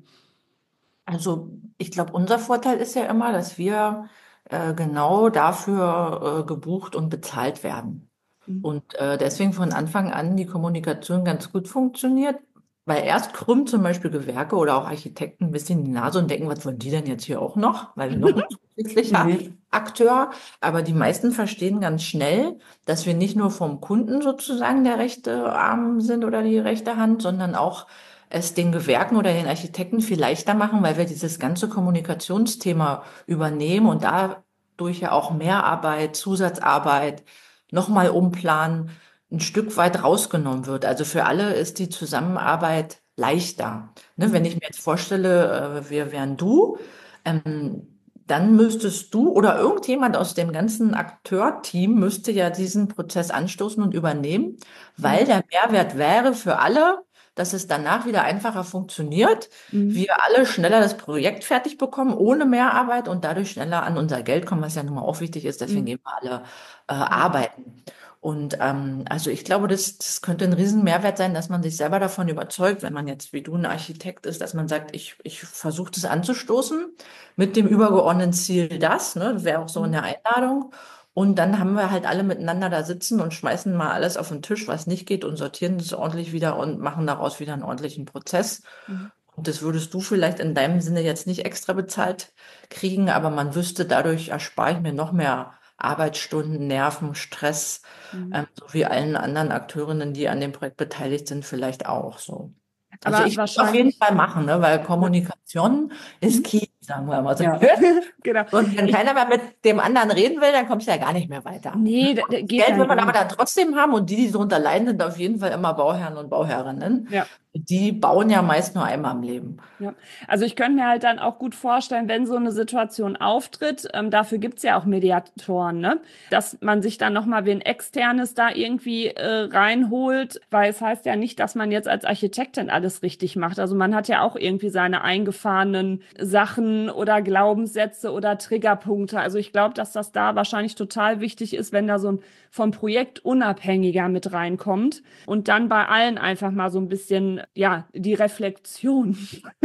Also ich glaube, unser Vorteil ist ja immer, dass wir äh, genau dafür äh, gebucht und bezahlt werden. Mhm. Und äh, deswegen von Anfang an die Kommunikation ganz gut funktioniert, weil erst krümmen zum Beispiel Gewerke oder auch Architekten ein bisschen die Nase und denken, was wollen die denn jetzt hier auch noch? Weil wir noch ein zusätzlicher Mhm. Akteur. Aber die meisten verstehen ganz schnell, dass wir nicht nur vom Kunden sozusagen der rechte Arm sind oder die rechte Hand, sondern auch es den Gewerken oder den Architekten viel leichter machen, weil wir dieses ganze Kommunikationsthema übernehmen und dadurch ja auch Mehrarbeit, Zusatzarbeit, nochmal umplanen, ein Stück weit rausgenommen wird. Also für alle ist die Zusammenarbeit leichter. Ne, wenn ich mir jetzt vorstelle, äh, wir wären du, ähm, dann müsstest du oder irgendjemand aus dem ganzen Akteurteam müsste ja diesen Prozess anstoßen und übernehmen, weil der Mehrwert wäre für alle, dass es danach wieder einfacher funktioniert, Mhm. wir alle schneller das Projekt fertig bekommen, ohne Mehrarbeit und dadurch schneller an unser Geld kommen, was ja nun mal auch wichtig ist. Deswegen Mhm. gehen wir alle äh, arbeiten. Und ähm, also ich glaube, das, das könnte ein Riesenmehrwert sein, dass man sich selber davon überzeugt, wenn man jetzt wie du ein Architekt ist, dass man sagt, ich, ich versuche das anzustoßen mit dem übergeordneten Ziel das, ne, das wäre auch so in der Einladung. Und dann haben wir halt alle miteinander da sitzen und schmeißen mal alles auf den Tisch, was nicht geht und sortieren das ordentlich wieder und machen daraus wieder einen ordentlichen Prozess. Mhm. Und das würdest du vielleicht in deinem Sinne jetzt nicht extra bezahlt kriegen, aber man wüsste, dadurch erspare ich mir noch mehr Arbeitsstunden, Nerven, Stress, Mhm. ähm, so wie allen anderen Akteurinnen, die an dem Projekt beteiligt sind, vielleicht auch so. Also Aber ich würde es auf jeden wahrscheinlich, Fall machen, ne, weil ja. Kommunikation ist Mhm. key, sagen wir mal so. Ja. Genau. Und wenn Ich, keiner mehr mit dem anderen reden will, dann kommst du ja gar nicht mehr weiter. nee, da, da Das geht Geld dann will man gar aber nicht. dann trotzdem haben und die, die darunter leiden, sind auf jeden Fall immer Bauherren und Bauherrinnen. Ja. Die bauen ja meist nur einmal im Leben. Ja, also ich könnte mir halt dann auch gut vorstellen, wenn so eine Situation auftritt, ähm, dafür gibt's ja auch Mediatoren, ne? Dass man sich dann nochmal wen Externes da irgendwie äh, reinholt, weil es heißt ja nicht, dass man jetzt als Architektin alles richtig macht. Also man hat ja auch irgendwie seine eingefahrenen Sachen oder Glaubenssätze oder Triggerpunkte. Also ich glaube, dass das da wahrscheinlich total wichtig ist, wenn da so ein vom Projekt unabhängiger mit reinkommt und dann bei allen einfach mal so ein bisschen, ja, die Reflexion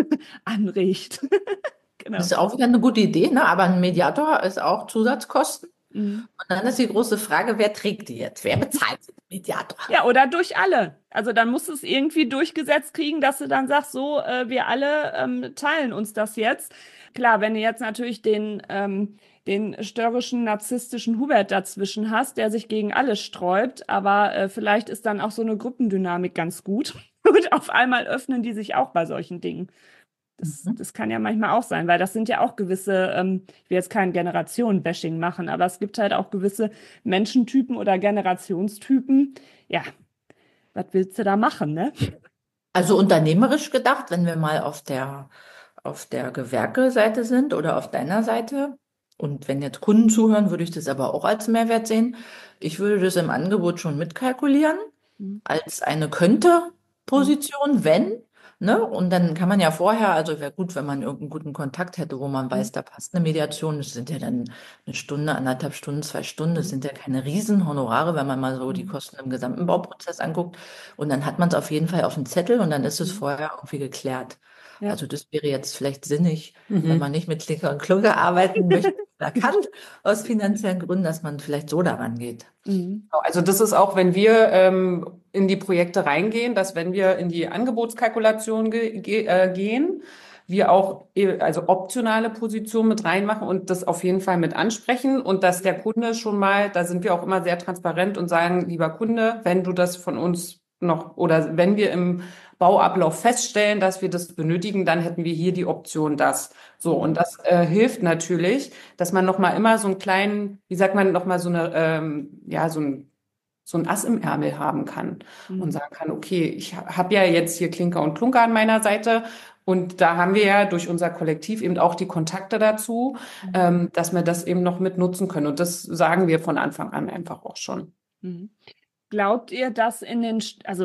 anregt. Das Genau. ist auch wieder eine gute Idee, ne? Aber ein Mediator ist auch Zusatzkosten. Mhm. Und dann ist die große Frage, wer trägt die jetzt? Wer bezahlt den Mediator? Ja, oder durch alle. Also dann musst du es irgendwie durchgesetzt kriegen, dass du dann sagst, so, äh, wir alle ähm, teilen uns das jetzt. Klar, wenn du jetzt natürlich den, ähm, den störrischen, narzisstischen Hubert dazwischen hast, der sich gegen alles sträubt, aber äh, vielleicht ist dann auch so eine Gruppendynamik ganz gut. Und auf einmal öffnen die sich auch bei solchen Dingen. Das, Mhm. das kann ja manchmal auch sein, weil das sind ja auch gewisse, ähm, ich will jetzt kein Generationen-Bashing machen, aber es gibt halt auch gewisse Menschentypen oder Generationstypen. Ja, was willst du da machen, ne? Also unternehmerisch gedacht, wenn wir mal auf der, auf der Gewerke-Seite sind oder auf deiner Seite. Und wenn jetzt Kunden zuhören, würde ich das aber auch als Mehrwert sehen. Ich würde das im Angebot schon mitkalkulieren, Mhm. als eine könnte-Position, wenn. Ne? Und dann kann man ja vorher, also wäre gut, wenn man irgendeinen guten Kontakt hätte, wo man Mhm. weiß, da passt eine Mediation. Das sind ja dann eine Stunde, anderthalb Stunden, zwei Stunden. Das Mhm. sind ja keine Riesenhonorare, wenn man mal so die Mhm. Kosten im gesamten Bauprozess anguckt. Und dann hat man es auf jeden Fall auf dem Zettel und dann ist es Mhm. vorher irgendwie geklärt. Ja. Also das wäre jetzt vielleicht sinnig, wenn man Mhm. nicht mit Klicker und Klunker arbeiten möchte oder kann, aus finanziellen Gründen, dass man vielleicht so daran geht. Mhm. Genau, also das ist auch, wenn wir ähm, in die Projekte reingehen, dass wenn wir in die Angebotskalkulation ge ge äh, gehen, wir auch äh, also optionale Positionen mit reinmachen und das auf jeden Fall mit ansprechen und dass der Kunde schon mal, da sind wir auch immer sehr transparent und sagen, lieber Kunde, wenn du das von uns noch oder wenn wir im Bauablauf feststellen, dass wir das benötigen, dann hätten wir hier die Option das. So, und das äh, hilft natürlich, dass man noch mal immer so einen kleinen, wie sagt man, noch mal so eine, ähm, ja, so ein so ein Ass im Ärmel haben kann und Mhm. sagen kann, okay, ich habe ja jetzt hier Klinker und Klunker an meiner Seite und da haben wir ja durch unser Kollektiv eben auch die Kontakte dazu, Mhm. ähm, dass wir das eben noch mit nutzen können und das sagen wir von Anfang an einfach auch schon. Mhm. Glaubt ihr, dass in den, St- also ich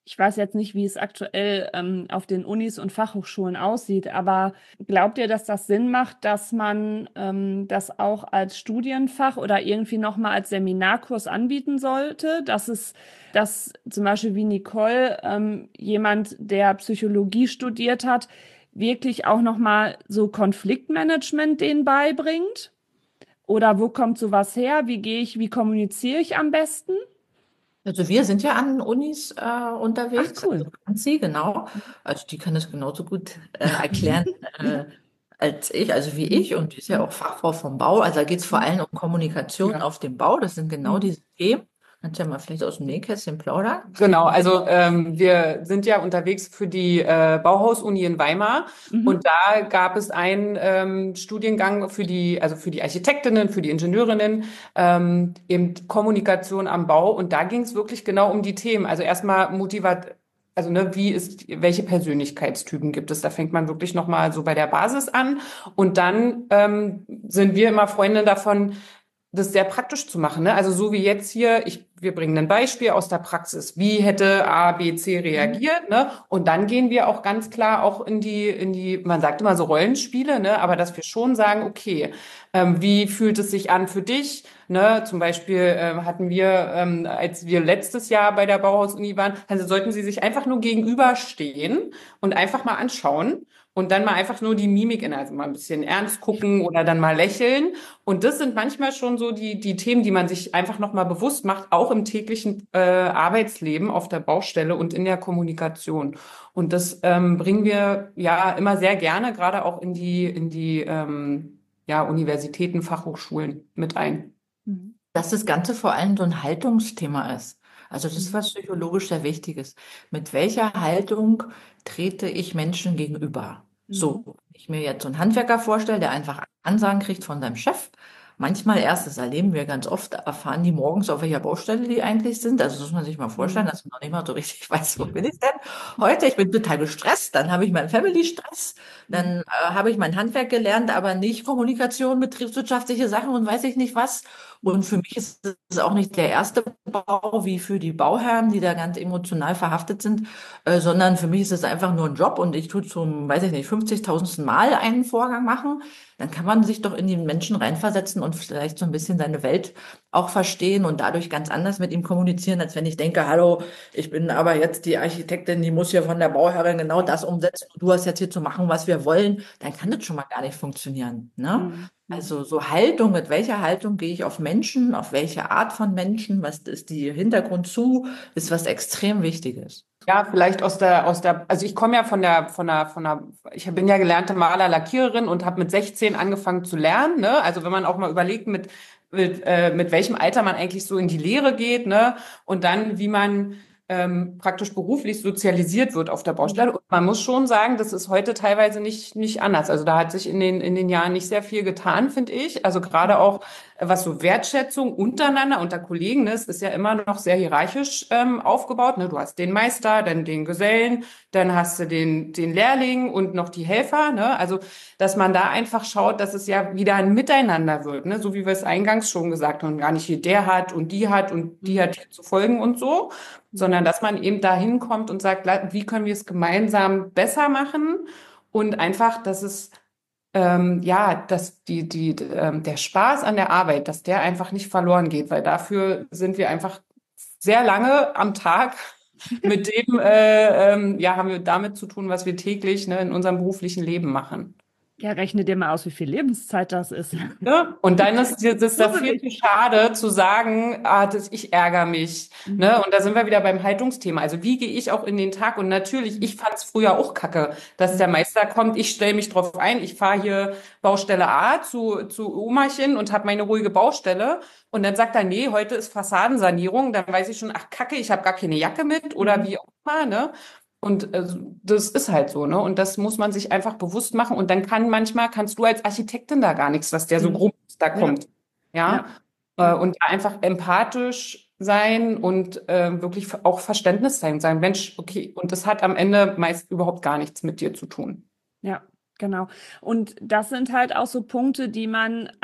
Ich weiß jetzt nicht, wie es aktuell ähm, auf den Unis und Fachhochschulen aussieht, aber glaubt ihr, dass das Sinn macht, dass man ähm, das auch als Studienfach oder irgendwie nochmal als Seminarkurs anbieten sollte? Dass es, dass zum Beispiel wie Nicole, ähm, jemand, der Psychologie studiert hat, wirklich auch nochmal so Konfliktmanagement denen beibringt? Oder wo kommt sowas her? Wie gehe ich, wie kommuniziere ich am besten? Also wir sind ja an Unis äh, Ach, unterwegs, cool. also Franzi, genau. Also die kann das genauso gut äh, erklären äh, als ich, also wie Mhm. ich. Und die ist ja Mhm. auch Fachfrau vom Bau. Also da geht es vor Mhm. allem um Kommunikation Ja. auf dem Bau. Das sind genau Mhm. diese Themen. Kannst ja mal vielleicht aus dem Nähkästchen plaudern. Genau, also ähm, wir sind ja unterwegs für die äh, Bauhaus-Uni in Weimar Mhm. und da gab es einen ähm, Studiengang für die, also für die Architektinnen, für die Ingenieurinnen, ähm, eben Kommunikation am Bau und da ging es wirklich genau um die Themen. Also erstmal motiviert, also ne, wie ist, welche Persönlichkeitstypen gibt es? Da fängt man wirklich nochmal so bei der Basis an und dann ähm, sind wir immer Freunde davon, das sehr praktisch zu machen, ne? Also so wie jetzt hier, ich, wir bringen ein Beispiel aus der Praxis. Wie hätte A, B, C Mhm. reagiert, ne? Und dann gehen wir auch ganz klar auch in die, in die, man sagt immer so Rollenspiele, ne? Aber dass wir schon sagen, okay, ähm, wie fühlt es sich an für dich? Ne? Zum Beispiel ähm, hatten wir, ähm, als wir letztes Jahr bei der Bauhaus-Uni waren, also sollten sie sich einfach nur gegenüberstehen und einfach mal anschauen. Und dann mal einfach nur die Mimik in, also mal ein bisschen ernst gucken oder dann mal lächeln. Und das sind manchmal schon so die, die Themen, die man sich einfach nochmal bewusst macht, auch im täglichen äh, Arbeitsleben auf der Baustelle und in der Kommunikation. Und das ähm, bringen wir ja immer sehr gerne, gerade auch in die, in die ähm, ja, Universitäten, Fachhochschulen mit ein. Mhm. Dass das Ganze vor allem so ein Haltungsthema ist. Also das ist Mhm. was psychologisch sehr Wichtiges. Mit welcher Haltung trete ich Menschen gegenüber? Mhm. So, wenn ich mir jetzt so einen Handwerker vorstelle, der einfach Ansagen kriegt von seinem Chef. Manchmal erst, das erleben wir ganz oft, erfahren die morgens, auf welcher Baustelle die eigentlich sind. Also das muss man sich mal vorstellen, Mhm. dass man noch nicht mal so richtig weiß, wo bin ich denn heute? Ich bin total gestresst, dann habe ich meinen Family-Stress, Mhm. dann äh, habe ich mein Handwerk gelernt, aber nicht Kommunikation, betriebswirtschaftliche Sachen und weiß ich nicht was. Und für mich ist es auch nicht der erste Bau wie für die Bauherren, die da ganz emotional verhaftet sind, äh, sondern für mich ist es einfach nur ein Job und ich tue zum, weiß ich nicht, fünfzigtausendsten Mal einen Vorgang machen. Dann kann man sich doch in den Menschen reinversetzen und vielleicht so ein bisschen seine Welt auch verstehen und dadurch ganz anders mit ihm kommunizieren, als wenn ich denke, hallo, ich bin aber jetzt die Architektin, die muss hier von der Bauherrin genau das umsetzen. Du hast jetzt hier zu machen, was wir wollen. Dann kann das schon mal gar nicht funktionieren, ne? Mhm. Mhm. Also so Haltung, mit welcher Haltung gehe ich auf Menschen, auf welche Art von Menschen, was ist die Hintergrund zu, ist was extrem Wichtiges. Ja, vielleicht aus der, aus der, also ich komme ja von der, von der, von der, ich bin ja gelernte Maler, Lackiererin und habe mit sechzehn angefangen zu lernen, ne? Also wenn man auch mal überlegt, mit, mit, äh, mit welchem Alter man eigentlich so in die Lehre geht, ne? Und dann, wie man ähm, praktisch beruflich sozialisiert wird auf der Mhm. Baustelle. Und man muss schon sagen, das ist heute teilweise nicht, nicht anders. Also da hat sich in den, in den Jahren nicht sehr viel getan, finde ich. Also gerade auch, äh, was so Wertschätzung untereinander, unter Kollegen, ne? Es ist ja immer noch sehr hierarchisch ähm, aufgebaut. Ne? Du hast den Meister, dann den Gesellen, dann hast du den, den Lehrling und noch die Helfer. Ne? Also, dass man da einfach schaut, dass es ja wieder ein Miteinander wird. Ne? So wie wir es eingangs schon gesagt haben. Gar nicht hier der hat und die hat und die Mhm. hat hier zu folgen und so, sondern dass man eben dahin kommt und sagt, la- wie können wir es gemeinsam besser machen und einfach, dass es ähm, ja, dass die, die, ähm, der Spaß an der Arbeit, dass der einfach nicht verloren geht, weil dafür sind wir einfach sehr lange am Tag mit dem, äh, ähm, ja, haben wir damit zu tun, was wir täglich, ne, in unserem beruflichen Leben machen. Ja, rechne dir mal aus, wie viel Lebenszeit das ist. Ne? Und dann ist dir das da viel Gruselig. zu schade zu sagen, ah, das, ich ärgere mich. Mhm. Ne? Und da sind wir wieder beim Haltungsthema. Also wie gehe ich auch in den Tag? Und natürlich, ich fand es früher auch kacke, dass der Mhm. Meister kommt, ich stelle mich drauf ein, ich fahre hier Baustelle A zu, zu Omachen und habe meine ruhige Baustelle. Und dann sagt er, nee, heute ist Fassadensanierung. Dann weiß ich schon, ach kacke, ich habe gar keine Jacke mit oder Mhm. wie auch immer. Ne? Und äh, das ist halt so, ne? Und das muss man sich einfach bewusst machen. Und dann kann manchmal, kannst du als Architektin da gar nichts, dass der so Mhm. grob da Ja, kommt. Ja. ja, Äh, ja. und einfach empathisch sein und äh, wirklich auch Verständnis sein und sagen, Mensch, okay, und das hat am Ende meist überhaupt gar nichts mit dir zu tun. Ja, genau. Und das sind halt auch so Punkte, die man als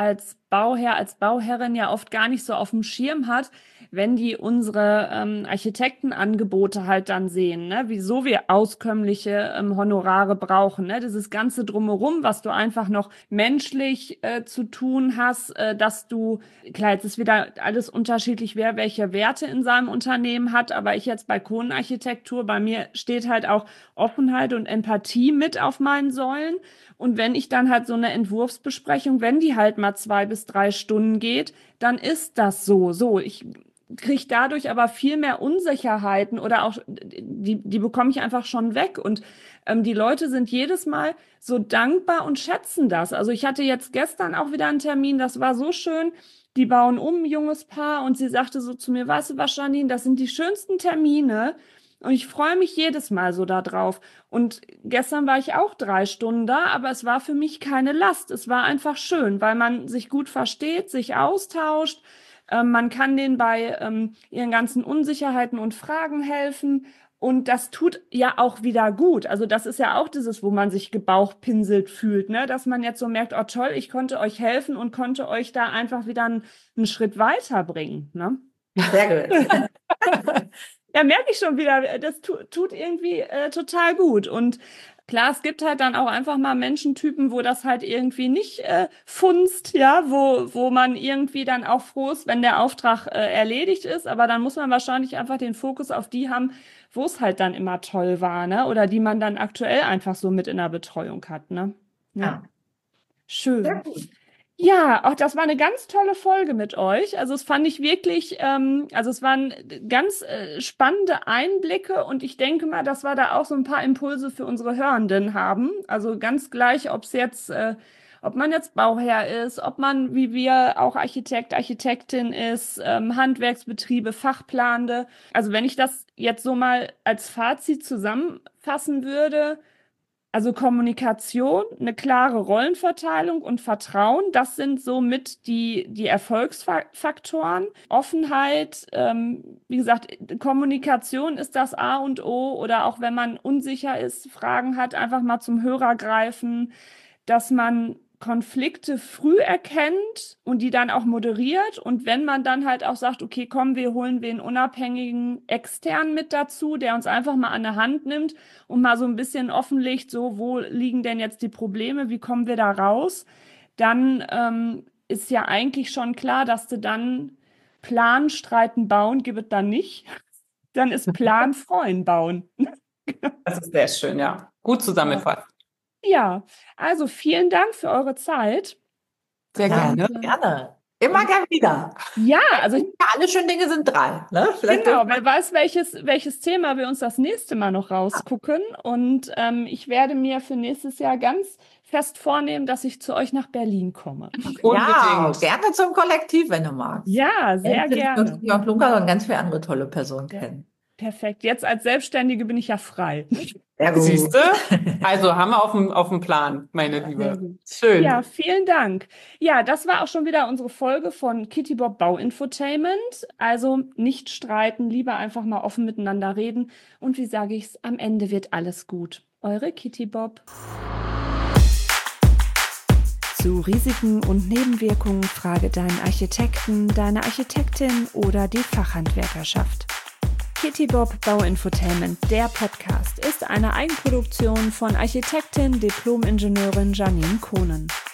Bauherr, als Bauherrin ja oft gar nicht so auf dem Schirm hat, wenn die unsere ähm, Architektenangebote halt dann sehen, ne? Wieso wir auskömmliche ähm, Honorare brauchen, ne? Dieses ganze Drumherum, was du einfach noch menschlich äh, zu tun hast, äh, dass du, klar, jetzt ist wieder alles unterschiedlich, wer welche Werte in seinem Unternehmen hat, aber ich jetzt bei Kohlenarchitektur, bei mir steht halt auch Offenheit und Empathie mit auf meinen Säulen. Und wenn ich dann halt so eine Entwurfsbesprechung, wenn die halt mal zwei bis drei Stunden geht, dann ist das so. So, ich kriege dadurch aber viel mehr Unsicherheiten oder auch, die, die bekomme ich einfach schon weg. Und ähm, die Leute sind jedes Mal so dankbar und schätzen das. Also ich hatte jetzt gestern auch wieder einen Termin, das war so schön. Die bauen um, ein junges Paar, und sie sagte so zu mir, weißt du was, Janine, das sind die schönsten Termine. Und ich freue mich jedes Mal so da drauf. Und gestern war ich auch drei Stunden da, aber es war für mich keine Last. Es war einfach schön, weil man sich gut versteht, sich austauscht. Ähm, man kann denen bei ähm, ihren ganzen Unsicherheiten und Fragen helfen. Und das tut ja auch wieder gut. Also das ist ja auch dieses, wo man sich gebauchpinselt fühlt, ne? Dass man jetzt so merkt, oh toll, ich konnte euch helfen und konnte euch da einfach wieder einen, einen Schritt weiterbringen, ne? Sehr gut. Ja, merke ich schon wieder, das tu, tut irgendwie äh, total gut. Und klar, es gibt halt dann auch einfach mal Menschentypen, wo das halt irgendwie nicht äh, funzt, ja, wo, wo man irgendwie dann auch froh ist, wenn der Auftrag äh, erledigt ist. Aber dann muss man wahrscheinlich einfach den Fokus auf die haben, wo es halt dann immer toll war, ne? Oder die man dann aktuell einfach so mit in der Betreuung hat, ne? Ja. Ja. Schön. Sehr gut. Ja, auch das war eine ganz tolle Folge mit euch. Also es fand ich wirklich, ähm, also es waren ganz äh, spannende Einblicke, und ich denke mal, dass wir da auch so ein paar Impulse für unsere Hörenden haben. Also ganz gleich, ob es jetzt, äh, ob man jetzt Bauherr ist, ob man wie wir auch Architekt, Architektin ist, ähm, Handwerksbetriebe, Fachplanende. Also wenn ich das jetzt so mal als Fazit zusammenfassen würde: Also Kommunikation, eine klare Rollenverteilung und Vertrauen, das sind somit die, die Erfolgsfaktoren. Offenheit, ähm, wie gesagt, Kommunikation ist das A und O, oder auch wenn man unsicher ist, Fragen hat, einfach mal zum Hörer greifen, dass man Konflikte früh erkennt und die dann auch moderiert. Und wenn man dann halt auch sagt, okay, komm, wir holen wir einen unabhängigen Externen mit dazu, der uns einfach mal an der Hand nimmt und mal so ein bisschen offenlegt, so, wo liegen denn jetzt die Probleme, wie kommen wir da raus, dann ähm, ist ja eigentlich schon klar, dass du dann Plan, streiten, bauen, gibt es dann nicht. Dann ist Plan, freuen, bauen. Das ist sehr schön, ja. Gut zusammengefasst. Ja, also vielen Dank für eure Zeit. Sehr Ja, gerne. gerne. Immer gern wieder. Ja, also ich, Ja, alle schönen Dinge sind drei. Ne? Vielleicht genau, dürfen wir- wer weiß, welches, welches Thema wir uns das nächste Mal noch rausgucken. Und ähm, ich werde mir für nächstes Jahr ganz fest vornehmen, dass ich zu euch nach Berlin komme. Ja, Unbedingt. gerne zum Kollektiv, wenn du magst. Ja, sehr Dann lernst du gerne. Jörg Lukas und ganz viele andere tolle Personen Ja. kennen. Perfekt. Jetzt als Selbstständige bin ich ja frei. Sehr gut. Siehst du? Also haben wir auf dem, auf dem Plan, meine Sehr Liebe. gut. Schön. Ja, vielen Dank. Ja, das war auch schon wieder unsere Folge von Kitty Bob Bauinfotainment. Also nicht streiten, lieber einfach mal offen miteinander reden. Und wie sage ich's, am Ende wird alles gut. Eure Kitty Bob. Zu Risiken und Nebenwirkungen frage deinen Architekten, deine Architektin oder die Fachhandwerkerschaft. Kitty Bob Bauinfotainment, der Podcast, ist eine Eigenproduktion von Architektin, Diplom-Ingenieurin Janine Kohnen.